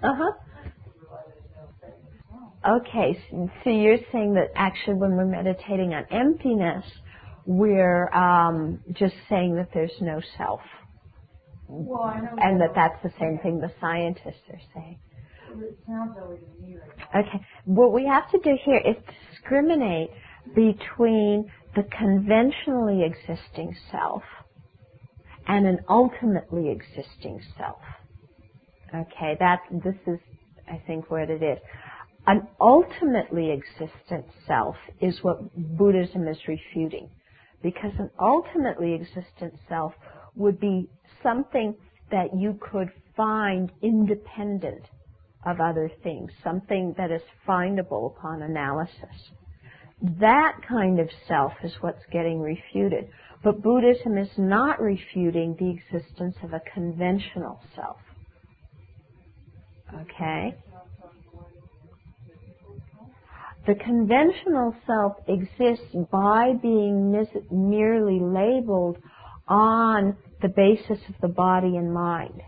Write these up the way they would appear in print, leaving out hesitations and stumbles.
Uh-huh. Okay, so you're saying that actually when we're meditating on emptiness, we're just saying that there's no self. Well, I know. And that's the same thing the scientists are saying. It sounds that way to me right now. Okay, what we have to do here is discriminate between the conventionally existing self and an ultimately existing self. Okay, this is, I think, what it is. An ultimately existent self is what Buddhism is refuting, because an ultimately existent self would be something that you could find independent of other things, something that is findable upon analysis. That kind of self is what's getting refuted. But Buddhism is not refuting the existence of a conventional self. Okay? The conventional self exists by being merely labeled on the basis of the body and mind.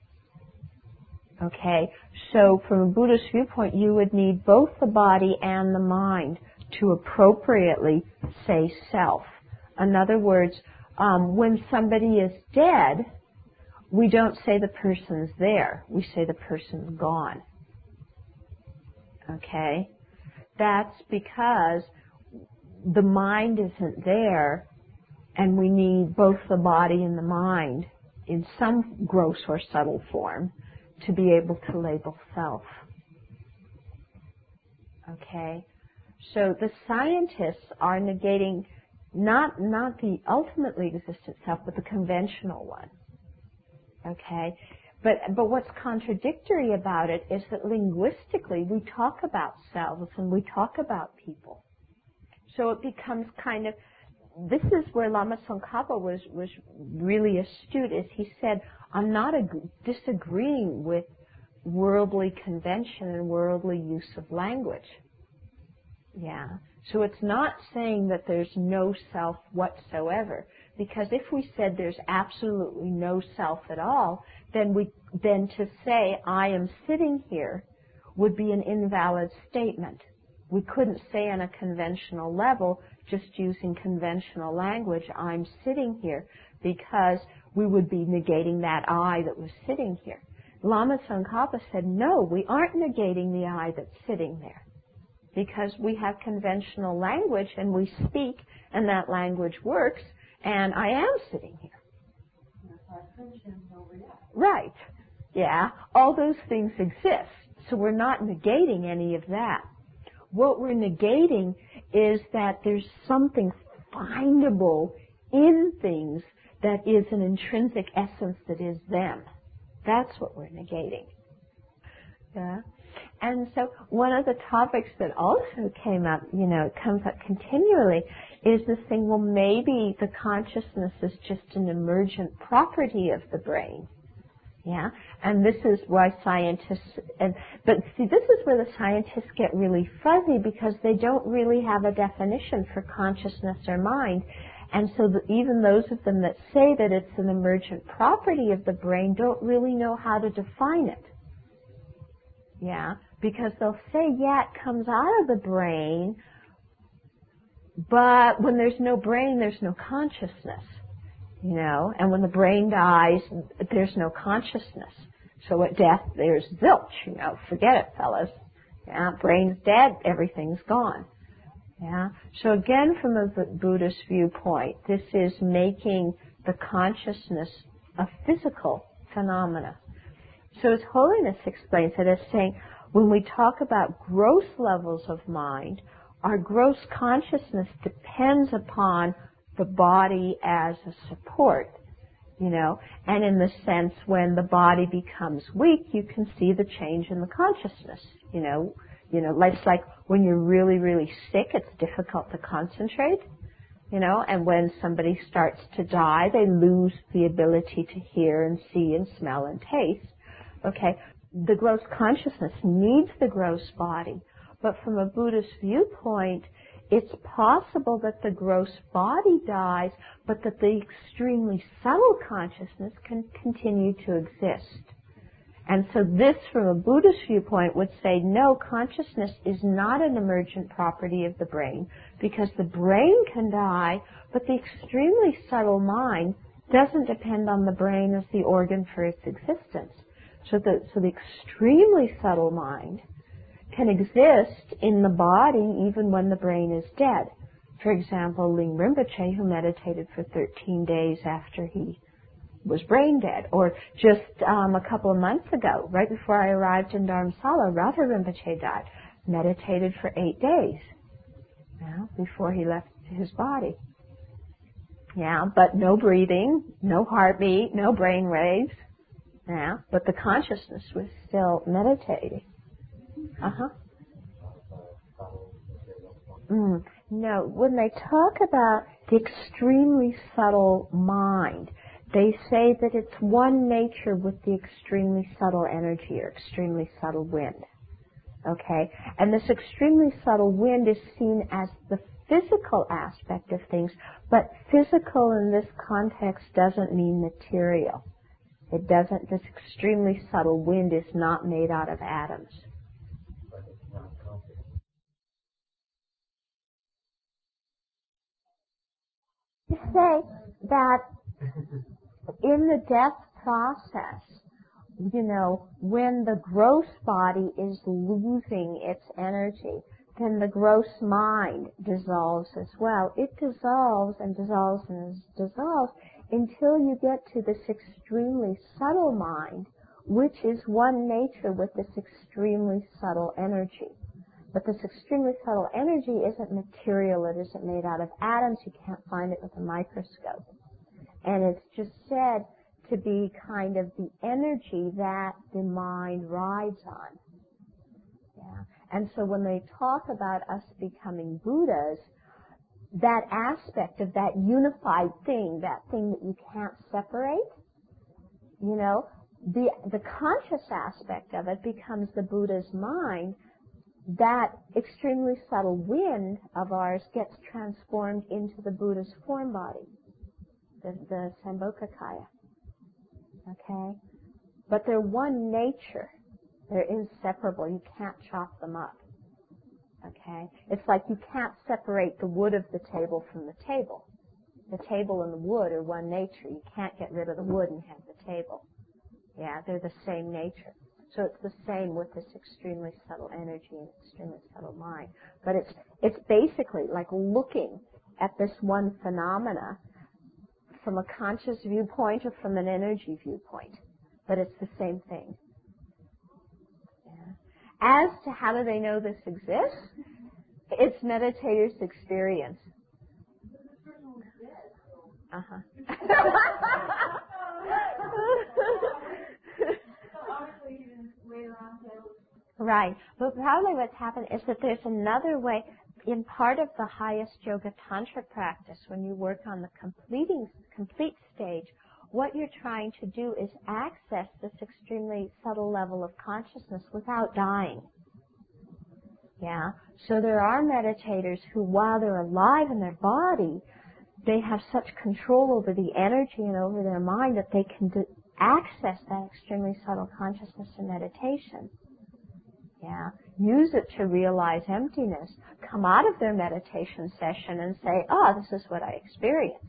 Okay? So from a Buddhist viewpoint, you would need both the body and the mind to appropriately say self. In other words, when somebody is dead, we don't say the person's there. We say the person's gone. Okay? That's because the mind isn't there, and we need both the body and the mind in some gross or subtle form to be able to label self. Okay? So the scientists are negating not the ultimately existent self, but the conventional one. Okay? But what's contradictory about it is that linguistically we talk about selves and we talk about people. So it becomes kind of, this is where Lama Tsongkhapa was really astute, is he said, I'm not disagreeing with worldly convention and worldly use of language. Yeah. So it's not saying that there's no self whatsoever. Because if we said there's absolutely no self at all, then to say I am sitting here would be an invalid statement. We couldn't say on a conventional level, just using conventional language, I'm sitting here, because we would be negating that I that was sitting here. Lama Tsongkhapa said, no, we aren't negating the I that's sitting there, because we have conventional language and we speak and that language works, and I am sitting here. Right. Yeah. All those things exist. So we're not negating any of that. What we're negating is that there's something findable in things that is an intrinsic essence that is them. That's what we're negating. Yeah. And so one of the topics that also came up, it comes up continually, is this thing, well, maybe the consciousness is just an emergent property of the brain. Yeah? And this is why scientists, but see, this is where the scientists get really fuzzy, because they don't really have a definition for consciousness or mind. And so even those of them that say that it's an emergent property of the brain don't really know how to define it. Yeah? Because they'll say, yeah, it comes out of the brain, but when there's no brain, there's no consciousness. And when the brain dies, there's no consciousness. So at death, there's zilch, forget it, fellas. Yeah, brain's dead, everything's gone. Yeah. So again, from a Buddhist viewpoint, this is making the consciousness a physical phenomena. So His Holiness explains it as saying, when we talk about gross levels of mind, our gross consciousness depends upon the body as a support, and in the sense when the body becomes weak, you can see the change in the consciousness, it's like when you're really, really sick, it's difficult to concentrate, and when somebody starts to die, they lose the ability to hear and see and smell and taste. Okay, the gross consciousness needs the gross body, but from a Buddhist viewpoint, it's possible that the gross body dies, but that the extremely subtle consciousness can continue to exist. And so this, from a Buddhist viewpoint, would say, no, consciousness is not an emergent property of the brain, because the brain can die, but the extremely subtle mind doesn't depend on the brain as the organ for its existence. So the extremely subtle mind can exist in the body even when the brain is dead. For example, Ling Rinpoche, who meditated for 13 days after he was brain dead. Or just a couple of months ago, right before I arrived in Dharamsala, Radha Rinpoche died. Meditated for 8 days before he left his body. Yeah, but no breathing, no heartbeat, no brain waves. Yeah, but the consciousness was still meditating. No, when they talk about the extremely subtle mind, they say that it's one nature with the extremely subtle energy or extremely subtle wind. Okay? And this extremely subtle wind is seen as the physical aspect of things, but physical in this context doesn't mean material. It doesn't, this extremely subtle wind is not made out of atoms. You say that in the death process, when the gross body is losing its energy, then the gross mind dissolves as well. It dissolves and dissolves and dissolves until you get to this extremely subtle mind, which is one nature with this extremely subtle energy. But this extremely subtle energy isn't material. It isn't made out of atoms. You can't find it with a microscope. And it's just said to be kind of the energy that the mind rides on. Yeah. And so when they talk about us becoming Buddhas, that aspect of that unified thing, that thing that you can't separate, the conscious aspect of it becomes the Buddha's mind. That extremely subtle wind of ours gets transformed into the Buddha's form body, the Sambhogakaya. Okay? But they're one nature. They're inseparable. You can't chop them up. Okay? It's like you can't separate the wood of the table from the table. The table and the wood are one nature. You can't get rid of the wood and have the table. Yeah, they're the same nature. So it's the same with this extremely subtle energy and extremely subtle mind. But it's basically like looking at this one phenomena from a conscious viewpoint or from an energy viewpoint. But it's the same thing. Yeah. As to how do they know this exists, it's meditators' experience. Right. But probably what's happened is that there's another way. In part of the highest yoga tantra practice, when you work on the complete stage, what you're trying to do is access this extremely subtle level of consciousness without dying. Yeah. So there are meditators who, while they're alive in their body, they have such control over the energy and over their mind that they can access that extremely subtle consciousness in meditation. Yeah. Use it to realize emptiness. Come out of their meditation session and say, this is what I experienced.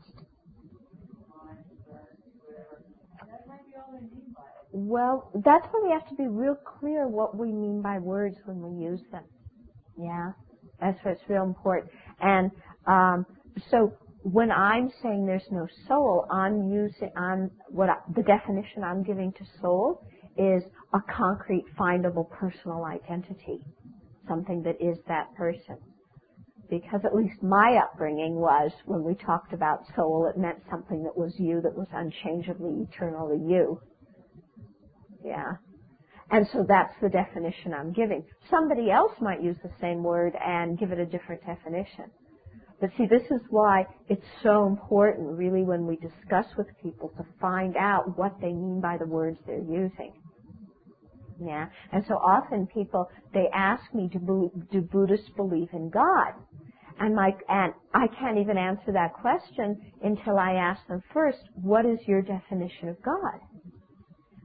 Well, that's why we have to be real clear what we mean by words when we use them. Yeah. That's what's real important. And so when I'm saying there's no soul, the definition I'm giving to soul is a concrete, findable personal identity, something that is that person. Because at least my upbringing was, when we talked about soul, it meant something that was you, that was unchangeably, eternally you. Yeah. And so that's the definition I'm giving. Somebody else might use the same word and give it a different definition. But see, this is why it's so important, really, when we discuss with people, to find out what they mean by the words they're using. Yeah. And so often people, they ask me, do Buddhists believe in God? And I can't even answer that question until I ask them first, what is your definition of God?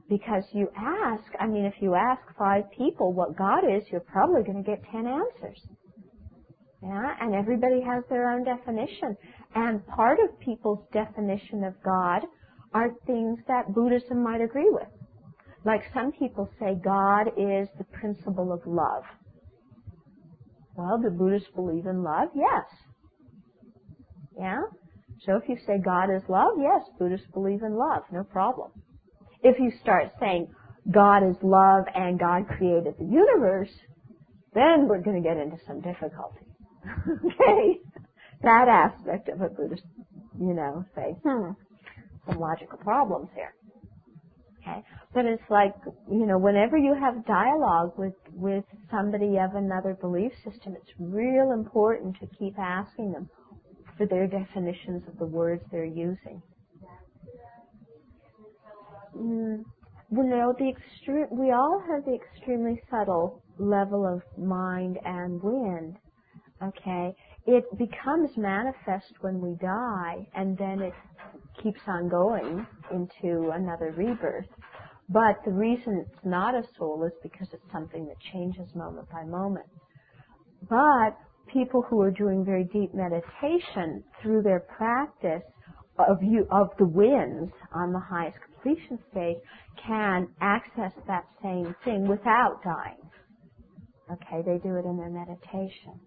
Because you ask, if you ask 5 people what God is, you're probably going to get 10 answers. Yeah, and everybody has their own definition. And part of people's definition of God are things that Buddhism might agree with. Like some people say God is the principle of love. Well, do Buddhists believe in love? Yes. Yeah? So if you say God is love, yes, Buddhists believe in love, no problem. If you start saying God is love and God created the universe, then we're going to get into some difficulty. Okay? That aspect of a Buddhist, say, some logical problems here. Okay? But it's like, whenever you have dialogue with somebody of another belief system, it's real important to keep asking them for their definitions of the words they're using. We all have the extremely subtle level of mind and wind. Okay? It becomes manifest when we die, and then it keeps on going into another rebirth. But the reason it's not a soul is because it's something that changes moment by moment. But people who are doing very deep meditation through their practice of the winds on the highest completion stage can access that same thing without dying. Okay, they do it in their meditation.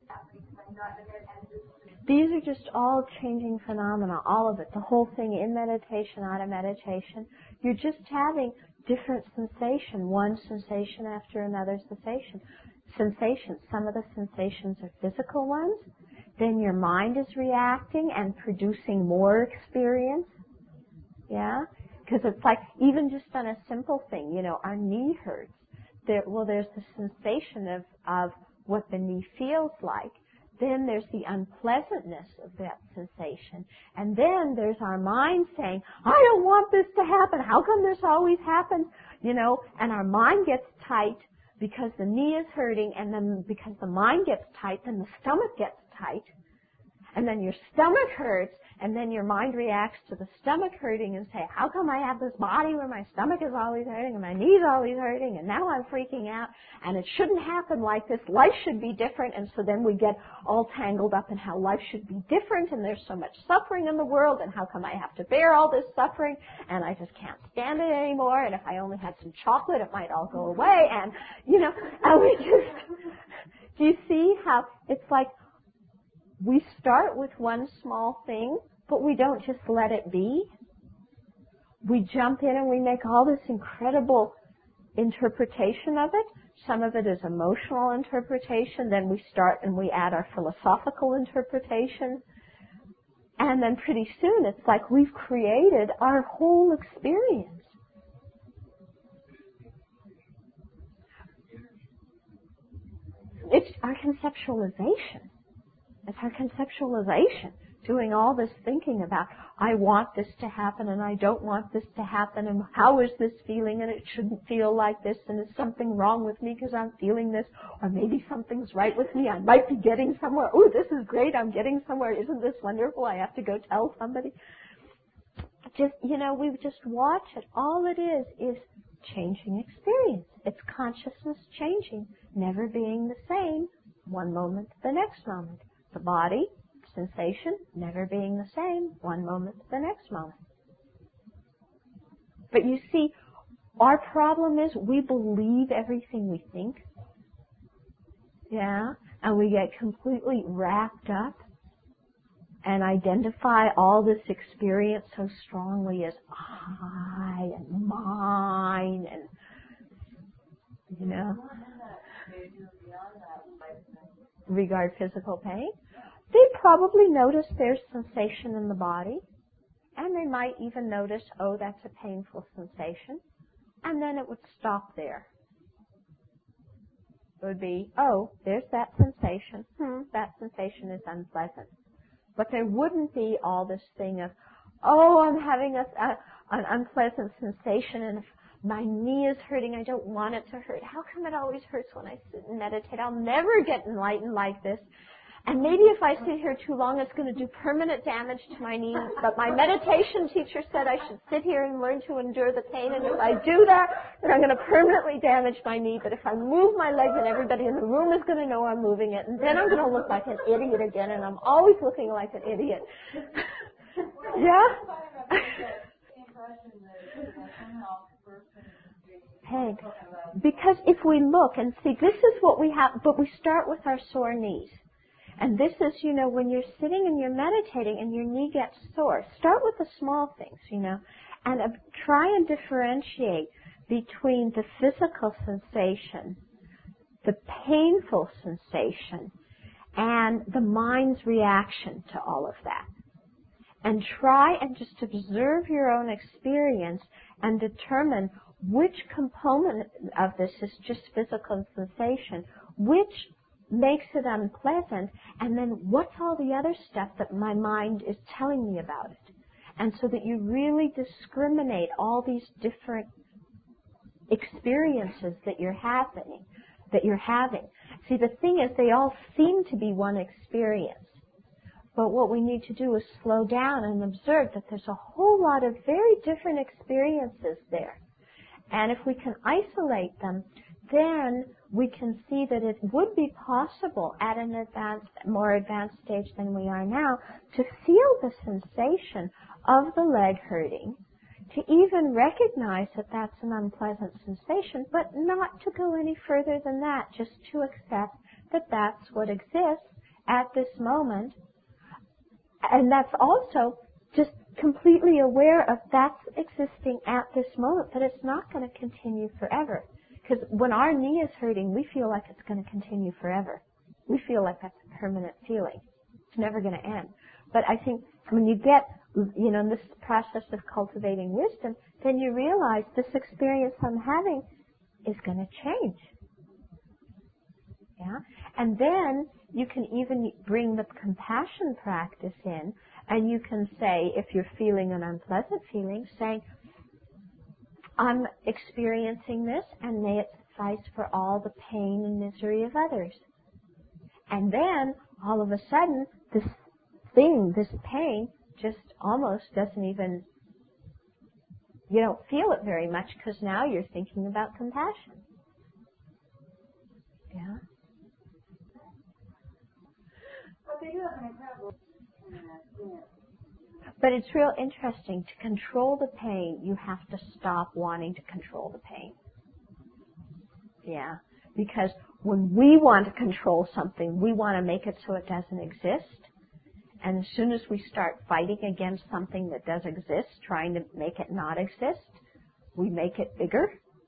These are just all changing phenomena, all of it, the whole thing in meditation, out of meditation. You're just having different sensation, one sensation after another sensation. Some of the sensations are physical ones. Then your mind is reacting and producing more experience. Yeah? Because it's like, even just on a simple thing, our knee hurts. There's the sensation of what the knee feels like. Then there's the unpleasantness of that sensation. And then there's our mind saying, I don't want this to happen. How come this always happens? And our mind gets tight because the knee is hurting, and then because the mind gets tight, then the stomach gets tight. And then your stomach hurts, and then your mind reacts to the stomach hurting and say, how come I have this body where my stomach is always hurting and my knee's always hurting, and now I'm freaking out, and it shouldn't happen like this. Life should be different. And so then we get all tangled up in how life should be different, and there's so much suffering in the world, and how come I have to bear all this suffering, and I just can't stand it anymore, and if I only had some chocolate, it might all go away, and we just, do you see how it's like, we start with one small thing, but we don't just let it be. We jump in and we make all this incredible interpretation of it. Some of it is emotional interpretation. Then we start and we add our philosophical interpretation. And then pretty soon it's like we've created our whole experience. It's our conceptualization. It's our conceptualization, doing all this thinking about, I want this to happen and I don't want this to happen, and how is this feeling, and it shouldn't feel like this, and is something wrong with me because I'm feeling this, or maybe something's right with me, I might be getting somewhere, oh, this is great, I'm getting somewhere, isn't this wonderful, I have to go tell somebody. Just, we just watch it. All it is changing experience. It's consciousness changing, never being the same, one moment to the next moment. The body, sensation, never being the same, one moment to the next moment. But you see, our problem is we believe everything we think. Yeah? And we get completely wrapped up and identify all this experience so strongly as I and mine and, regard physical pain. They probably notice there's sensation in the body, and they might even notice, oh, that's a painful sensation, and then it would stop there. It would be, oh, there's that sensation. That sensation is unpleasant. But there wouldn't be all this thing of, oh, I'm having an unpleasant sensation, and if my knee is hurting, I don't want it to hurt. How come it always hurts when I sit and meditate? I'll never get enlightened like this. And maybe if I sit here too long, it's going to do permanent damage to my knee. But my meditation teacher said I should sit here and learn to endure the pain. And if I do that, then I'm going to permanently damage my knee. But if I move my leg, then everybody in the room is going to know I'm moving it. And then I'm going to look like an idiot again. And I'm always looking like an idiot. Yeah? Peg. Because if we look and see, this is what we have, but we start with our sore knees. And this is, when you're sitting and you're meditating and your knee gets sore, start with the small things, and try and differentiate between the physical sensation, the painful sensation, and the mind's reaction to all of that. And try and just observe your own experience and determine which component of this is just physical sensation, which makes it unpleasant, and then what's all the other stuff that my mind is telling me about it. And so that you really discriminate all these different experiences that you're having. See, the thing is, they all seem to be one experience. But what we need to do is slow down and observe that there's a whole lot of very different experiences there. And if we can isolate them, then we can see that it would be possible at an more advanced stage than we are now to feel the sensation of the leg hurting, to even recognize that that's an unpleasant sensation, but not to go any further than that, just to accept that that's what exists at this moment. And that's also just completely aware of that's existing at this moment, but it's not going to continue forever. Because when our knee is hurting, we feel like it's going to continue forever. We feel like that's a permanent feeling. It's never going to end. But I think when you get, in this process of cultivating wisdom, then you realize this experience I'm having is going to change. Yeah? And then you can even bring the compassion practice in, and you can say, if you're feeling an unpleasant feeling, say, I'm experiencing this, and may it suffice for all the pain and misery of others. And then, all of a sudden, this pain, just almost doesn't even, you don't feel it very much, because now you're thinking about compassion. Yeah? But it's real interesting. To control the pain, you have to stop wanting to control the pain. Yeah. Because when we want to control something, we want to make it so it doesn't exist. And as soon as we start fighting against something that does exist, trying to make it not exist, we make it bigger.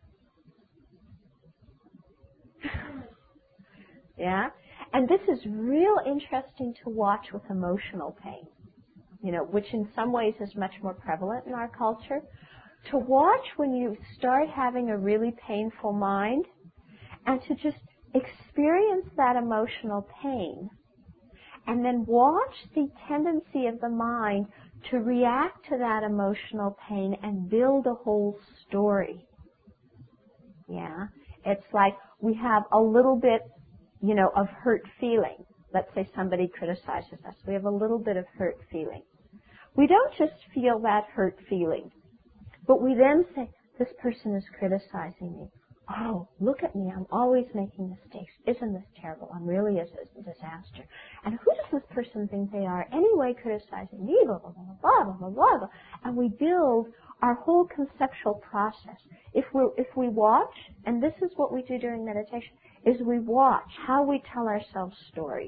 Yeah? And this is real interesting to watch with emotional pain, which in some ways is much more prevalent in our culture. To watch when you start having a really painful mind and to just experience that emotional pain and then watch the tendency of the mind to react to that emotional pain and build a whole story. Yeah? It's like we have a little bit of hurt feeling. Let's say somebody criticizes us. We have a little bit of hurt feeling. We don't just feel that hurt feeling, but we then say, this person is criticizing me. Oh, look at me. I'm always making mistakes. Isn't this terrible? I'm really a disaster. And who does this person think they are anyway criticizing me? Blah, blah, blah, blah, blah, blah, blah. And we build our whole conceptual process. If we watch, and this is what we do during meditation, is we watch how we tell ourselves stories.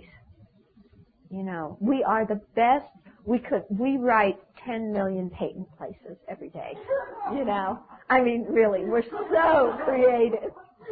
We are the best. We write 10 million patent places every day. I mean, really, we're so creative.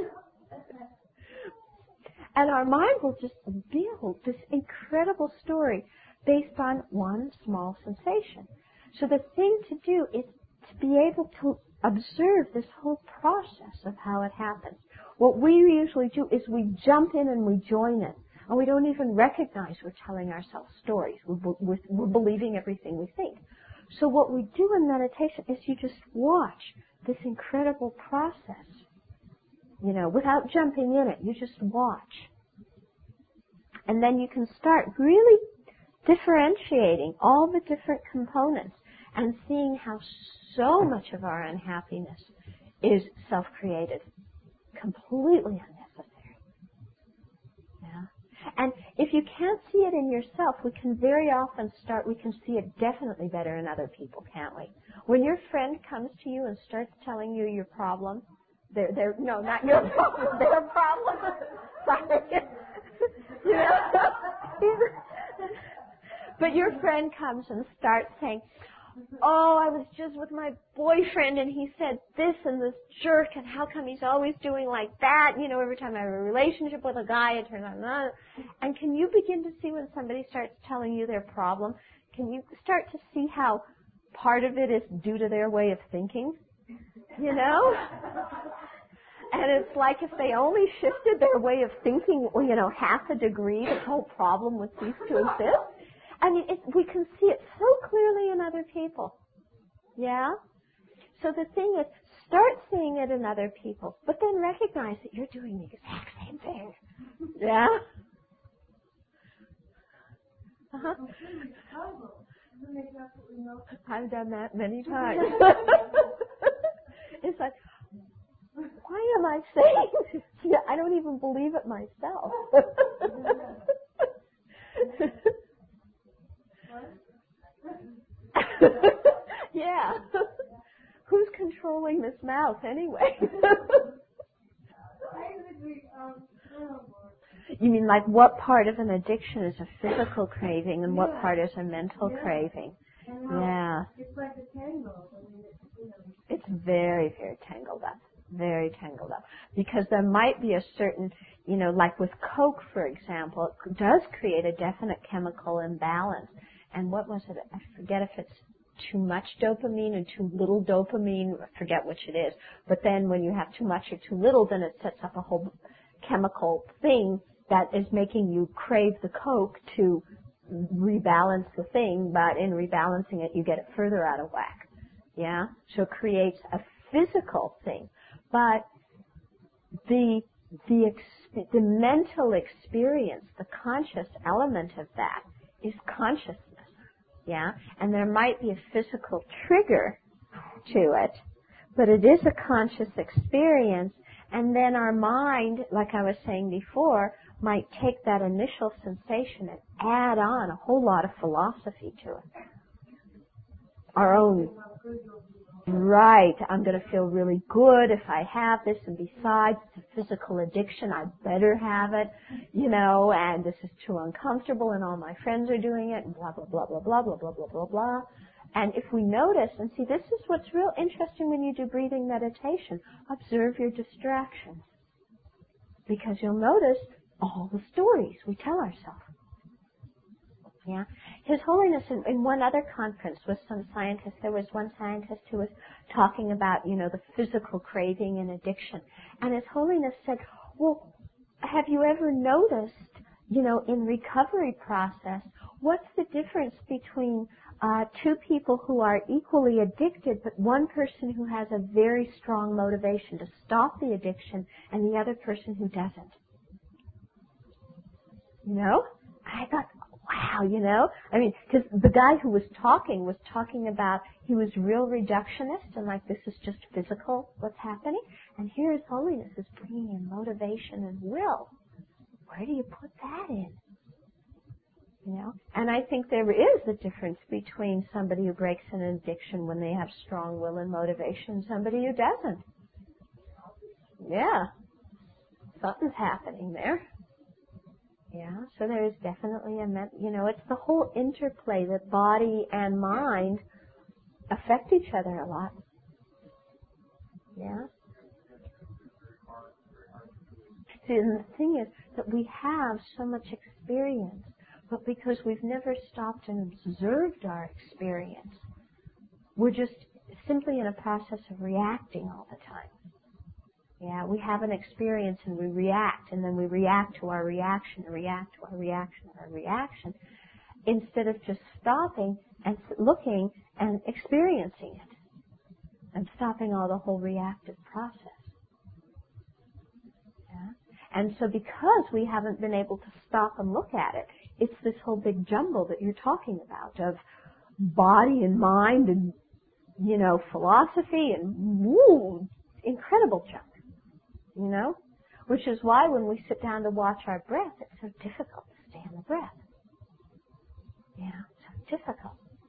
And our mind will just build this incredible story based on one small sensation. So the thing to do is to be able to observe this whole process of how it happens. What we usually do is we jump in and we join it. And we don't even recognize we're telling ourselves stories. We're believing everything we think. So what we do in meditation is you just watch this incredible process, without jumping in it. You just watch. And then you can start really differentiating all the different components and seeing how so much of our unhappiness is self-created, completely unnecessary. Yeah? And if you can't see it in yourself, we can very often we can see it definitely better in other people, can't we? When your friend comes to you and starts telling you your problem, no, not your problem, their problem. Sorry. You know? But your friend comes and starts saying, oh, I was just with my boyfriend and he said this and this jerk and how come he's always doing like that? You know, every time I have a relationship with a guy, it turns out. And can you begin to see when somebody starts telling you their problem, can you start to see how part of it is due to their way of thinking? You know? And it's like if they only shifted their way of thinking, you know, half a degree, this whole problem would cease to exist. I mean, we can see it so clearly in other people. Yeah? So the thing is, start seeing it in other people, but then recognize that you're doing the exact same thing. Yeah? Uh-huh. I've done that many times. It's like, why am I saying this? Yeah, I don't even believe it myself. Yeah. Who's controlling this mouth anyway? You mean like what part of an addiction is a physical craving and what part is a mental craving? Yeah. It's like a tangle. It's very, very tangled up. Very tangled up. Because there might be a certain, you know, like with Coke, for example, it does create a definite chemical imbalance. And what was it? I forget if it's too much dopamine and too little dopamine. I forget which it is. But then when you have too much or too little, then it sets up a whole chemical thing that is making you crave the Coke to rebalance the thing, but in rebalancing it, you get it further out of whack. Yeah? So it creates a physical thing. But the mental experience, the conscious element of that is consciousness. Yeah? And there might be a physical trigger to it, but it is a conscious experience, and then our mind, like I was saying before, might take that initial sensation and add on a whole lot of philosophy to it. Our own, right, I'm going to feel really good if I have this, and besides, it's a physical addiction, I better have it, you know, and this is too uncomfortable, and all my friends are doing it, and blah, blah, blah, blah, blah, blah, blah, blah, blah, blah. And if we notice, and see, this is what's real interesting when you do breathing meditation, observe your distractions. Because you'll notice all the stories we tell ourselves. Yeah. His Holiness, in one other conference with some scientists, there was one scientist who was talking about, you know, the physical craving and addiction. And His Holiness said, well, have you ever noticed, you know, in recovery process, what's the difference between two people who are equally addicted, but one person who has a very strong motivation to stop the addiction and the other person who doesn't? You know? I thought, wow, you know? I mean, because the guy who was talking about he was real reductionist and like this is just physical, what's happening. And here His Holiness is bringing in motivation and will. Where do you put that in? You know? And I think there is a difference between somebody who breaks an addiction when they have strong will and motivation and somebody who doesn't. Yeah. Something's happening there. Yeah, so there is definitely you know, it's the whole interplay that body and mind affect each other a lot. Yeah. See, and the thing is that we have so much experience, but because we've never stopped and observed our experience, we're just simply in a process of reacting all the time. Yeah, we have an experience and we react, and then we react to our reaction, and react to our reaction, and our reaction, instead of just stopping and looking and experiencing it, and stopping all the whole reactive process. Yeah? And so because we haven't been able to stop and look at it, it's this whole big jumble that you're talking about of body and mind and, philosophy and incredible junk, which is why when we sit down to watch our breath, it's so difficult to stay on the breath. Yeah, so difficult.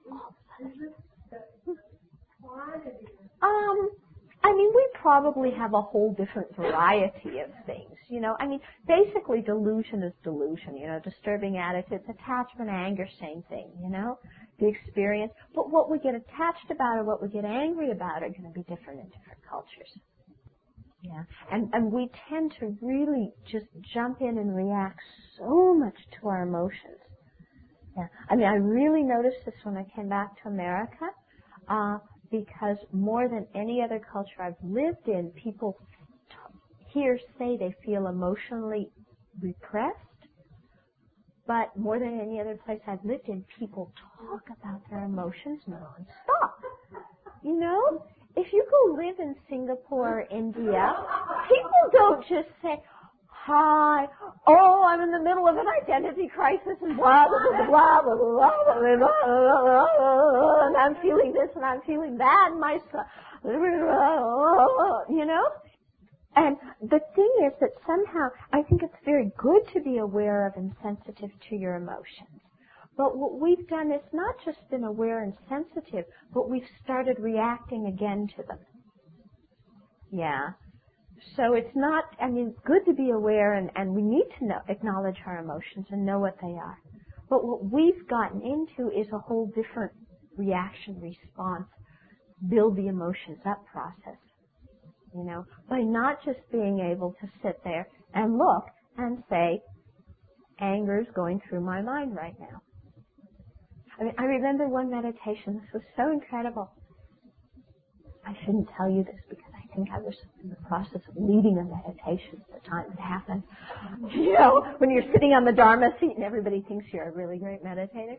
We probably have a whole different variety of things, basically delusion is delusion, disturbing attitudes, attachment, anger, same thing, the experience. But what we get attached about or what we get angry about are going to be different in different cultures. Yeah. And we tend to really just jump in and react so much to our emotions. Yeah. I really noticed this when I came back to America, because more than any other culture I've lived in, people here say they feel emotionally repressed. But more than any other place I've lived in, people talk about their emotions nonstop. If you go live in Singapore or India, people don't just say, hi, I'm in the middle of an identity crisis and blah, blah, blah, blah, blah, blah, blah, blah, blah, and I'm feeling this and I'm feeling that, and myself, And the thing is that somehow I think it's very good to be aware of and sensitive to your emotions. But what we've done is not just been aware and sensitive, but we've started reacting again to them. Yeah. So it's not, good to be aware and we need to acknowledge our emotions and know what they are. But what we've gotten into is a whole different reaction, response, build the emotions up process. By not just being able to sit there and look and say, anger's going through my mind right now. I remember one meditation, this was so incredible. I shouldn't tell you this because I think I was in the process of leading a meditation at the time it happened. When you're sitting on the Dharma seat and everybody thinks you're a really great meditator.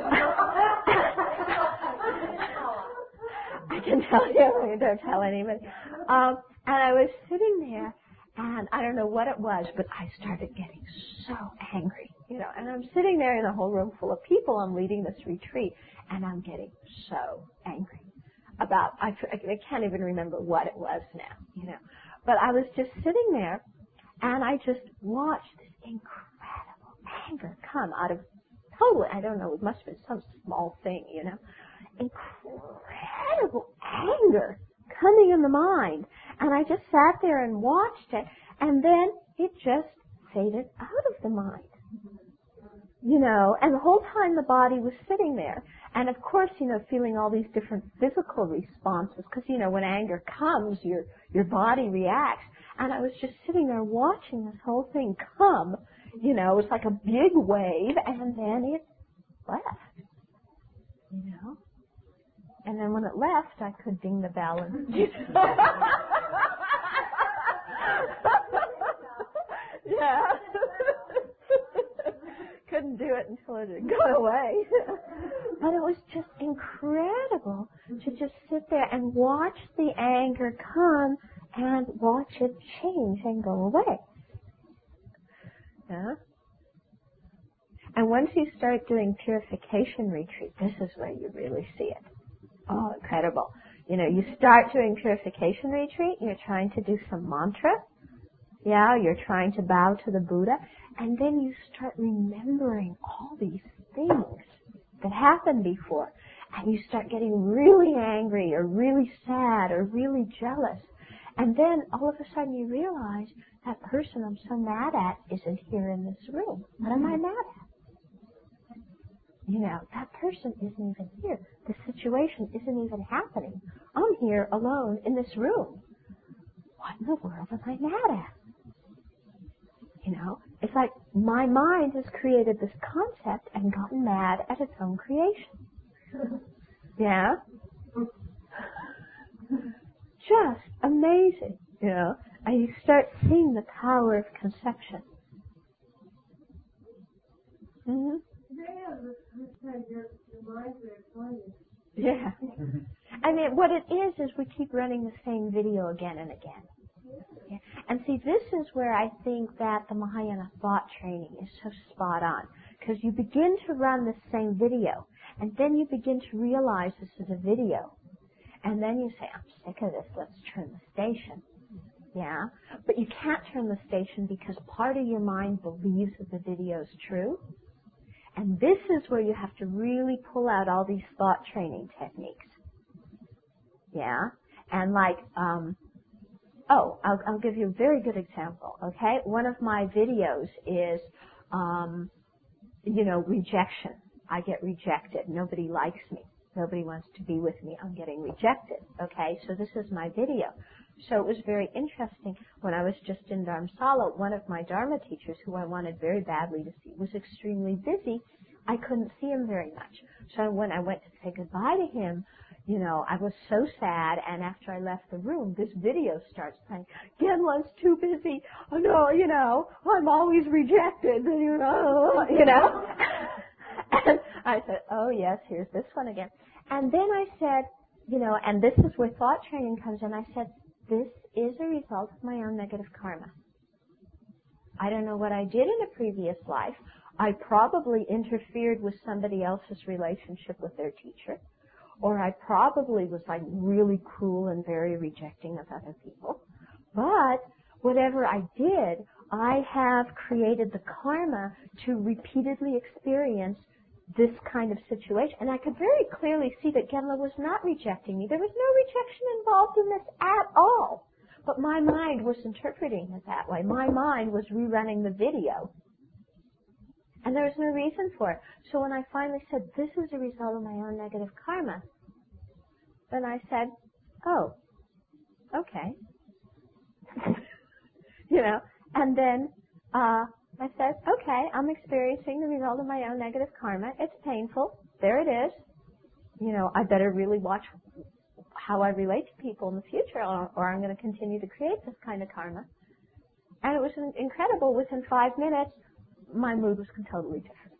I can tell you, don't tell anybody. And I was sitting there, and I don't know what it was, but I started getting so angry, and I'm sitting there in a whole room full of people. I'm leading this retreat, and I'm getting so angry about, I can't even remember what it was now, But I was just sitting there, and I just watched this incredible anger come out of totally, I don't know, it must have been some small thing, incredible anger coming in the mind. And I just sat there and watched it, and then it just faded out of the mind. And the whole time the body was sitting there. And of course, feeling all these different physical responses, because, when anger comes, your body reacts. And I was just sitting there watching this whole thing come, it was like a big wave, and then it left, And then when it left, I could ding the bell and yeah. Couldn't do it until it had gone away. But it was just incredible to just sit there and watch the anger come and watch it change and go away. Yeah. And once you start doing purification retreat, this is where you really see it. Oh, incredible. You start doing purification retreat, you're trying to do some mantra. Yeah, you're trying to bow to the Buddha. And then you start remembering all these things that happened before. And you start getting really angry or really sad or really jealous. And then all of a sudden you realize that person I'm so mad at isn't here in this room. What am I mad at? That person isn't even here. The situation isn't even happening. I'm here alone in this room. What in the world am I mad at? It's like my mind has created this concept and gotten mad at its own creation. Yeah? Just amazing, And you start seeing the power of conception. Mm-hmm. Yeah. What it is we keep running the same video again and again. Yeah. And see, this is where I think that the Mahayana thought training is so spot on. Because you begin to run the same video, and then you begin to realize this is a video. And then you say, I'm sick of this, let's turn the station. Yeah? But you can't turn the station because part of your mind believes that the video is true. And this is where you have to really pull out all these thought training techniques. Yeah? And like, I'll give you a very good example, okay? One of my videos is, rejection. I get rejected. Nobody likes me. Nobody wants to be with me. I'm getting rejected, okay? So this is my video. So it was very interesting. When I was just in Dharamsala, one of my Dharma teachers, who I wanted very badly to see, was extremely busy. I couldn't see him very much. So when I went to say goodbye to him, I was so sad, and after I left the room, this video starts playing. Genla's too busy. Oh, no, I'm always rejected, And I said, oh, yes, here's this one again. And then I said, and this is where thought training comes in. I said, this is a result of my own negative karma. I don't know what I did in a previous life. I probably interfered with somebody else's relationship with their teacher. Or I probably was like really cruel and very rejecting of other people. But whatever I did, I have created the karma to repeatedly experience this kind of situation. And I could very clearly see that Genla was not rejecting me. There was no rejection involved in this at all. But my mind was interpreting it that way. My mind was rerunning the video. And there was no reason for it. So when I finally said, this is a result of my own negative karma, then I said, oh, okay. And then I said, okay, I'm experiencing the result of my own negative karma. It's painful. There it is. I better really watch how I relate to people in the future, or I'm going to continue to create this kind of karma. And it was incredible. Within 5 minutes, my mood was totally different.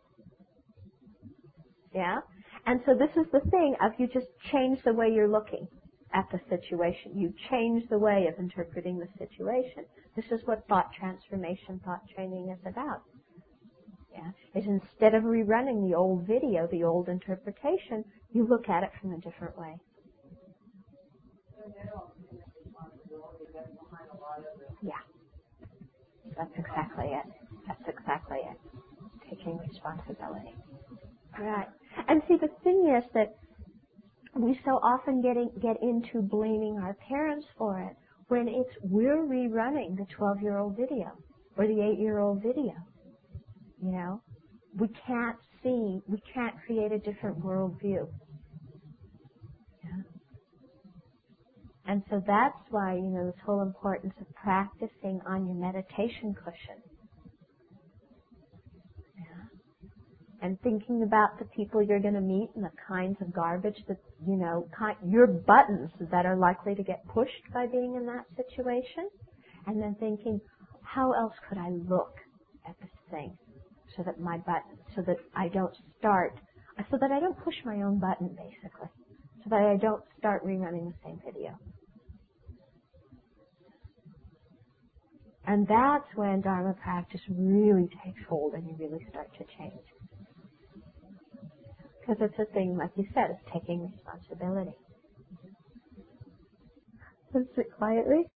Yeah? And so this is the thing of you just change the way you're looking at the situation. You change the way of interpreting the situation. This is what thought transformation, thought training is about. Yeah? Is instead of rerunning the old video, the old interpretation, you look at it from a different way. Yeah. That's exactly it. That's exactly it. Taking responsibility. Right. And see, the thing is that we so often get into blaming our parents for it when we're rerunning the 12-year-old video or the 8-year-old video. We can't create a different worldview. Yeah. And so that's why, this whole importance of practicing on your meditation cushion. And thinking about the people you're going to meet and the kinds of garbage that, your buttons that are likely to get pushed by being in that situation. And then thinking, how else could I look at this thing so that I don't push my own button, basically. So that I don't start rerunning the same video. And that's when Dharma practice really takes hold and you really start to change. Because it's a thing, like you said, it's taking responsibility. Let's sit quietly.